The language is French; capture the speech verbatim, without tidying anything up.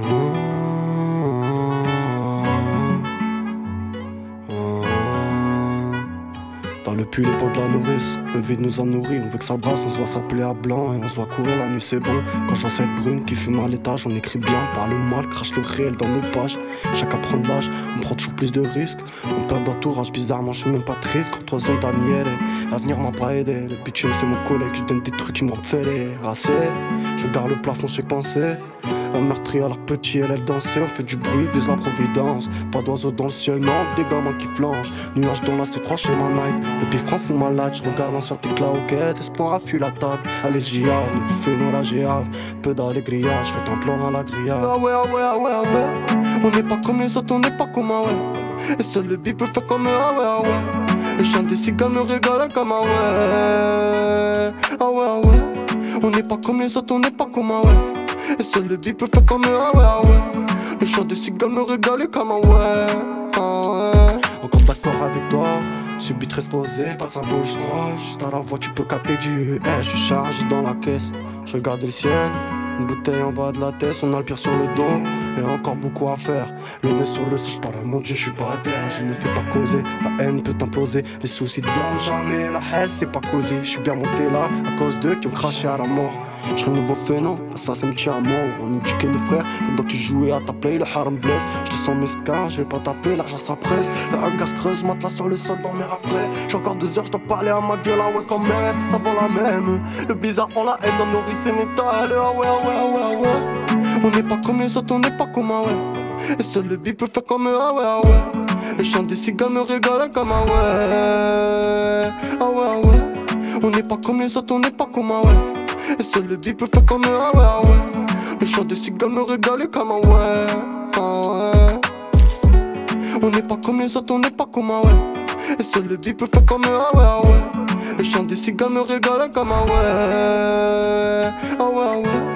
Dans le puits, l'époque de la nourrice, le vide nous a nourris. On veut que ça brasse, on se voit s'appeler à blanc et on se voit courir la nuit, c'est bon. Quand je vois cette brune qui fume à l'étage, on écrit bien, parle mal, crache le réel dans nos pages. Chacun prend de l'âge, on prend toujours plus de risques. On perd d'entourage, bizarrement, je suis même pas triste. Quand trois zones Daniel, l'avenir m'a pas aidé. Le bitume, c'est mon collègue, je donne des trucs qui m'ont fait les racer. Je regarde le plafond, je sais penser. La meurtrière, leur petit, elle aime danser. On fait du bruit, vise la providence. Pas d'oiseaux dans le ciel, non, des gamins qui flanchent. Nuages dans la C trois chez ma night. Le bifran fout malade, je regarde l'ancien tic la hoquette. Espoir affuit la table. Allez, J A, nous faisons la géave. Peu d'allégria, je fais un plan à la grillade. Ah ouais, ah ouais, ah ouais, ah ouais. On n'est pas comme les autres, on n'est pas comme un ouais. Et seul le bif peut faire comme un ah ouais, ah ouais. Le chant des cigales me régale comme un ouais. Ah ouais, ah ouais. On n'est pas comme les autres, on n'est pas comme un ouais. Et seul le beat peut faire comme un ah ouais, ah ouais. Le chant des cigales me régale comme un ouais, ah ouais. Encore d'accord avec toi, subit très explosé, pas de symbole je crois. Juste à la voix tu peux capter du eh, je suis chargé dans la caisse, je regarde le ciel. Une bouteille en bas de la tête, on a le pire sur le dos. Et encore beaucoup à faire. Le nez sur le sèche, par le monde, je suis pas à terre. Je ne fais pas causer, la haine peut imploser. Les soucis dorment jamais, la haine c'est pas causé. Je suis bien monté là, à cause d'eux qui ont craché à la mort. Je serai nouveau phénom, l'assassin me tient à mort. On éduquait les frères, pendant que tu jouais à ta play, le haram blesse. Je te sens mesquin, je vais pas taper, l'argent ça presse. Le regard se creuse, matelas sur le sol, dormir après. J'ai encore deux heures, je dois parler à ma gueule, ah ouais quand même, ça vaut la même. Le bizarre prend la haine dans nos rues, c'est métal, ah ouais, ah ouais, ah ouais, ah ouais. On n'est pas comme les autres, on n'est pas comme un ouais. Et seul le beat peut faire comme un ah ouais, ah ouais. Le chant des cigales me régale comme un ouais. Ah ouais, ah ouais. On n'est pas comme les autres, on n'est pas comme un ouais. Et seul le beat peut faire comme un ah ouais, ah ouais. Le chant des cigales me régale comme un ouais, ah ouais. On n'est pas comme les autres, on n'est pas comme un ouais. Et seul le beat peut faire comme un ah ouais, ah ouais. Le chant des cigales me régale comme un ouais, ah ouais, ah ouais.